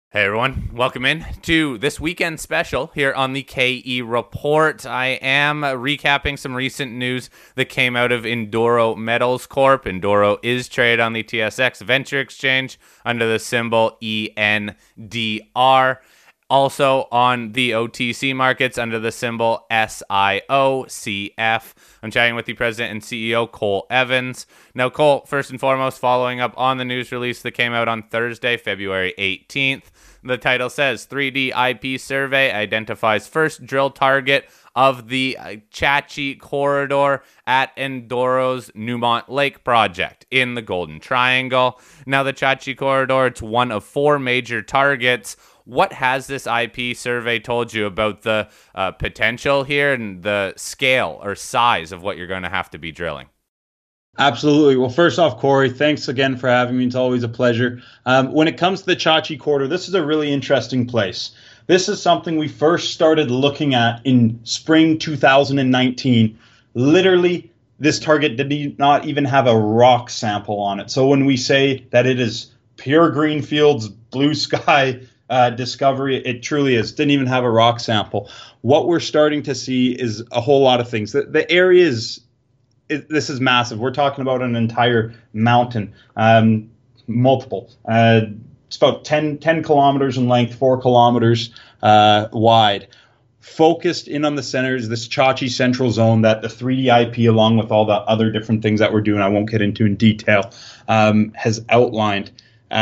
Hey everyone, welcome in to this weekend special here on the KE Report. I am recapping some recent news that came out of Enduro Metals Corp. Enduro is traded on the TSX Venture Exchange under the symbol ENDR. Also on the OTC markets under the symbol SIOCF. I'm chatting with the president and CEO, Cole Evans. Now, Cole, first and foremost, following up on the news release that came out on Thursday, February 18th. The title says 3D IP survey identifies first drill target of the Chachi corridor at Enduro's Newmont Lake project in the Golden Triangle. Now, the Chachi corridor, it's one of four major targets. What has this IP survey told you about the potential here and the scale or size of what you're going to have to be drilling? Absolutely. Well, first off, Corey, thanks again for having me. It's always a pleasure. When it comes to the Chachi corridor, this is a really interesting place. This is something we first started looking at in spring 2019. Literally, this target did not even have a rock sample on it. So when we say that it is pure greenfields, blue sky discovery, it truly is. Didn't even have a rock sample. What we're starting to see is a whole lot of things. The area is... this is massive. We're talking about an entire mountain, multiple. It's about 10 kilometers in length, 4 kilometers wide. Focused in on the center is this Chachi Central Zone that the 3D IP, along with all the other different things that we're doing, I won't get into in detail, has outlined.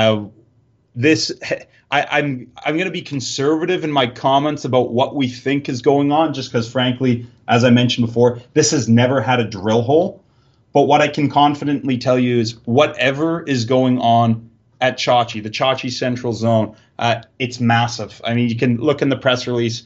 I'm going to be conservative in my comments about what we think is going on, just because, frankly, as I mentioned before, this has never had a drill hole. But what I can confidently tell you is whatever is going on at Chachi, the Chachi Central Zone, it's massive. I mean, you can look in the press release.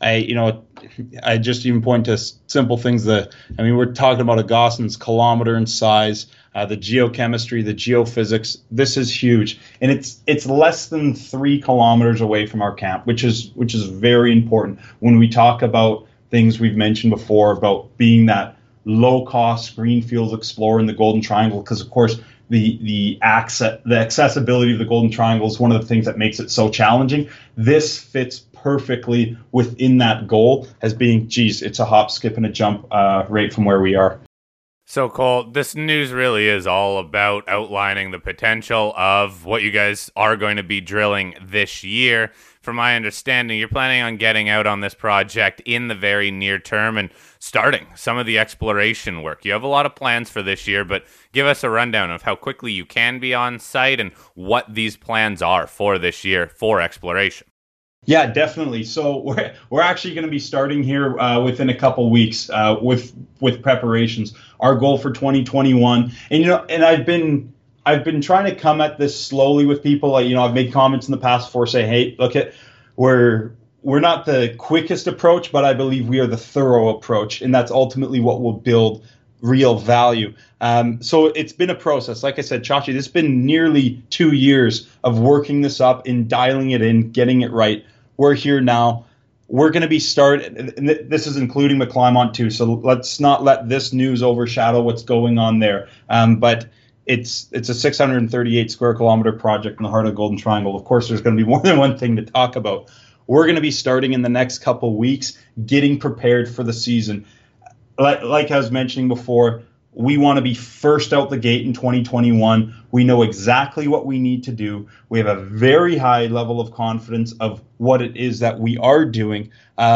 I just even point to simple things we're talking about a Gaussian's kilometer in size, the geochemistry, the geophysics. This is huge, and it's less than 3 kilometers away from our camp, which is very important when we talk about things we've mentioned before about being that low-cost greenfields explorer in the Golden Triangle. Because of course, the accessibility of the Golden Triangle is one of the things that makes it so challenging. This fits perfectly within that goal as being, it's a hop, skip, and a jump right from where we are. So, Cole, this news really is all about outlining the potential of what you guys are going to be drilling this year. From my understanding, you're planning on getting out on this project in the very near term and starting some of the exploration work. You have a lot of plans for this year, but give us a rundown of how quickly you can be on site and what these plans are for this year for exploration. Yeah, definitely. So we're actually going to be starting here within a couple weeks with preparations. Our goal for 2021, and I've been trying to come at this slowly with people. I've made comments in the past before, say, hey, we're not the quickest approach, but I believe we are the thorough approach, and that's ultimately what will build real value. So it's been a process. Like I said, Chachi, this has been nearly 2 years of working this up and dialing it in, getting it right. We're here now. We're going to be and this is including the Climont too. So let's not let this news overshadow what's going on there. But it's a 638 square kilometer project in the heart of the Golden Triangle. Of course, there's going to be more than one thing to talk about. We're going to be starting in the next couple weeks, getting prepared for the season. Like I was mentioning before, we want to be first out the gate in 2021. We know exactly what we need to do. We have a very high level of confidence of what it is that we are doing.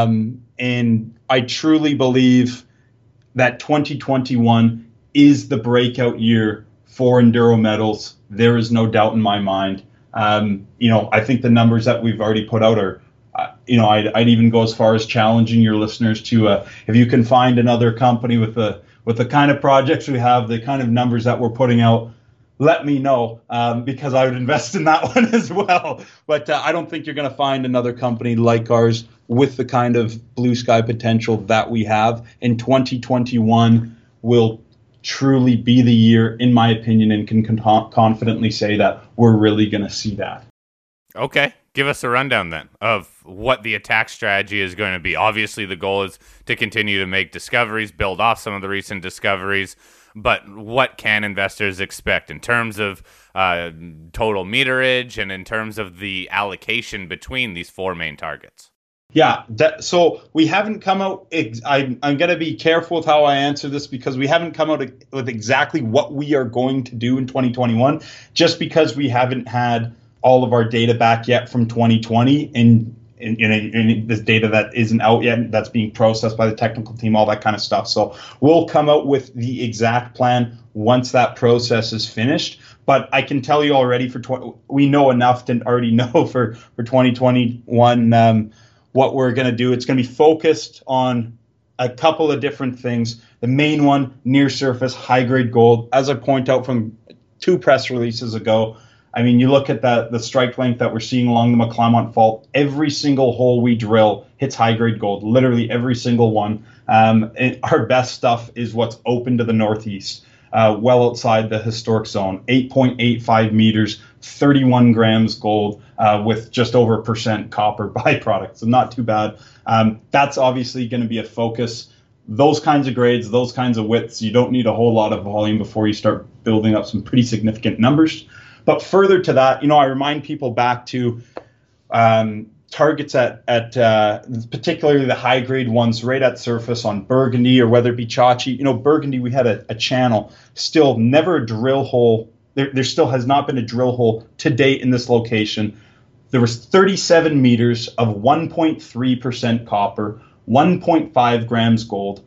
And I truly believe that 2021 is the breakout year for Enduro Metals. There is no doubt in my mind. I think the numbers that we've already put out are, I'd even go as far as challenging your listeners to, if you can find another company with the kind of projects we have, the kind of numbers that we're putting out, let me know, because I would invest in that one as well. But I don't think you're going to find another company like ours with the kind of blue sky potential that we have. In 2021 will truly be the year, in my opinion, and can confidently say that we're really going to see that. Okay. Give us a rundown then of what the attack strategy is going to be. Obviously, the goal is to continue to make discoveries, build off some of the recent discoveries. but what can investors expect in terms of total meterage and in terms of the allocation between these four main targets? Yeah, so we haven't come out. I'm going to be careful with how I answer this because we haven't come out with exactly what we are going to do in 2021, just because we haven't had all of our data back yet from 2020 and in this data that isn't out yet, that's being processed by the technical team, all that kind of stuff. So we'll come out with the exact plan once that process is finished. But I can tell you already we know enough to already know for 2021 what we're going to do. It's going to be focused on a couple of different things. The main one, near surface, high grade gold. As I point out from 2 press releases ago, I mean, you look at the strike length that we're seeing along the McClymont Fault. Every single hole we drill hits high-grade gold, literally every single one. Our best stuff is what's open to the northeast, well outside the historic zone. 8.85 meters, 31 grams gold with just over 1% copper byproduct. So not too bad. That's obviously going to be a focus. Those kinds of grades, those kinds of widths, you don't need a whole lot of volume before you start building up some pretty significant numbers. But further to that, I remind people back to targets at particularly the high grade ones right at surface on Burgundy or whether it be Chachi. Burgundy, we had a channel, still never a drill hole. There still has not been a drill hole to date in this location. There was 37 meters of 1.3% copper, 1.5 grams gold,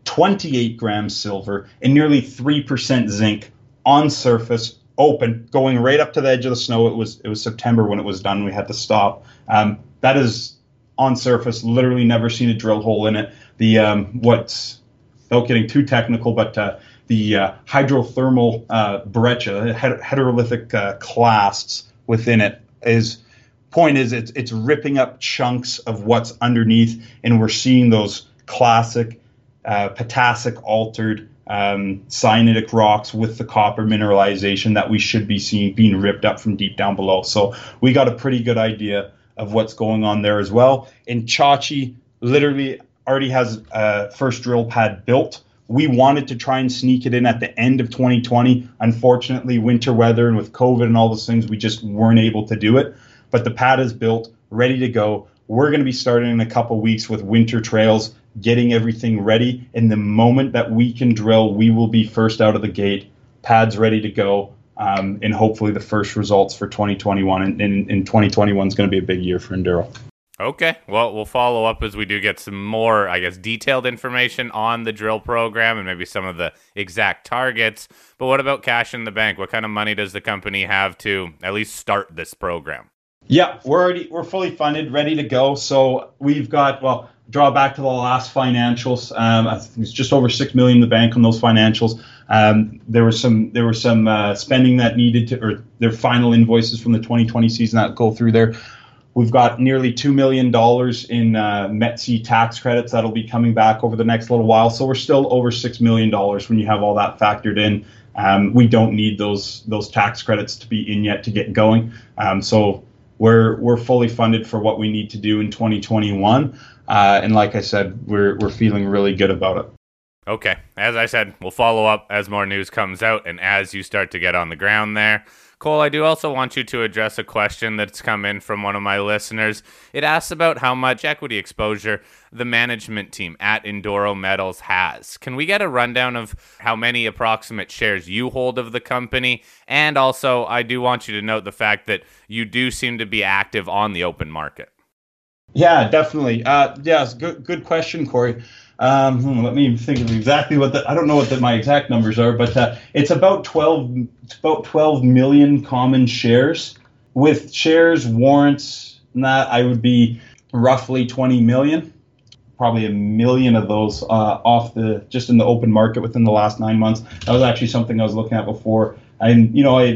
28 grams silver, and nearly 3% zinc on surface, open, going right up to the edge of the snow. It was September when it was done. We had to stop. That is on surface. Literally never seen a drill hole in it. The what's without getting too technical, but the hydrothermal breccia, heterolithic clasts within it is. Point is, it's ripping up chunks of what's underneath, and we're seeing those classic potassic altered cyanitic rocks with the copper mineralization that we should be seeing being ripped up from deep down below. So we got a pretty good idea of what's going on there as well. And Chachi literally already has a first drill pad built. We wanted to try and sneak it in at the end of 2020. Unfortunately, winter weather and with COVID and all those things, we just weren't able to do it. But the pad is built, ready to go. We're going to be starting in a couple weeks with winter trails, getting everything ready. In the moment that we can drill, we will be first out of the gate, pads ready to go, and hopefully the first results for 2021. And 2021 is going to be a big year for Enduro. Okay, well, we'll follow up as we do get some more, detailed information on the drill program and maybe some of the exact targets. But what about cash in the bank? What kind of money does the company have to at least start this program? Yeah, we're fully funded, ready to go. So we've got, draw back to the last financials. I think it's just over $6 million in the bank on those financials. There was some spending that needed to, or their final invoices from the 2020 season that go through there. We've got nearly $2 million in METC tax credits that'll be coming back over the next little while. So we're still over $6 million when you have all that factored in. We don't need those tax credits to be in yet to get going. So we're fully funded for what we need to do in 2021. And like I said, we're feeling really good about it. Okay. As I said, we'll follow up as more news comes out and as you start to get on the ground there. Cole, I do also want you to address a question that's come in from one of my listeners. It asks about how much equity exposure the management team at Enduro Metals has. Can we get a rundown of how many approximate shares you hold of the company? And also, I do want you to note the fact that you do seem to be active on the open market. Yeah, definitely. It's good question, Corey. Let me think of exactly I don't know what my exact numbers are, but it's about 12 million common shares. With shares, warrants, and that, I would be roughly 20 million. Probably 1 million of those just in the open market within the last 9 months. That was actually something I was looking at before. I'm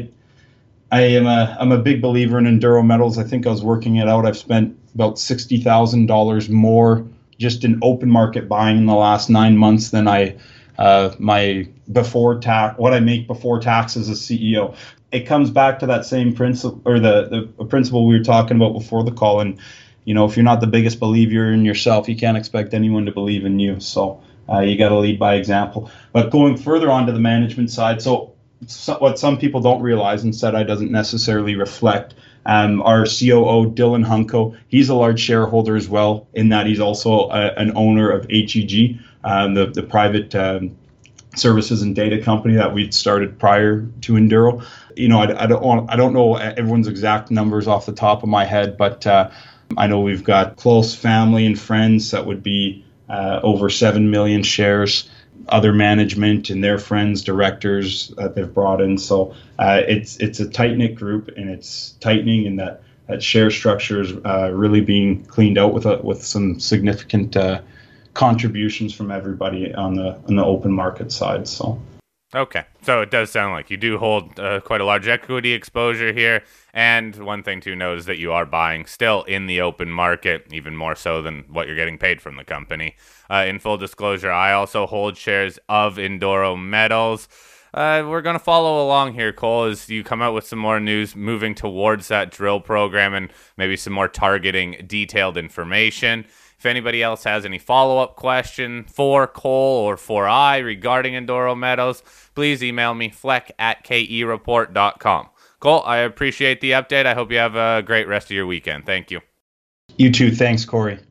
a big believer in Enduro Metals. I think I was working it out. I've spent about $60,000 more just in open market buying in the last 9 months than my before tax, what I make before tax as a CEO. It comes back to that same principle, or the principle we were talking about before the call. And if you're not the biggest believer in yourself, you can't expect anyone to believe in you. So You got to lead by example. But going further onto the management side, so what some people don't realize, and SEDI doesn't necessarily reflect, our COO, Dylan Hunko, he's a large shareholder as well, in that he's also an owner of HEG, the private services and data company that we'd started prior to Enduro. I don't know everyone's exact numbers off the top of my head, but I know we've got close family and friends that would be over 7 million shares, other management and their friends, directors that they've brought in. So it's a tight-knit group, and it's tightening, and that share structure is really being cleaned out with some significant contributions from everybody on the open market side. So. Okay, so it does sound like you do hold quite a large equity exposure here, and one thing to note is that you are buying still in the open market, even more so than what you're getting paid from the company. In full disclosure, I also hold shares of Enduro Metals. We're going to follow along here, Cole, as you come out with some more news moving towards that drill program and maybe some more targeting detailed information. If anybody else has any follow-up question for Cole or for I regarding Enduro Metals, please email me, fleck@kereport.com. Cole, I appreciate the update. I hope you have a great rest of your weekend. Thank you. You too. Thanks, Corey.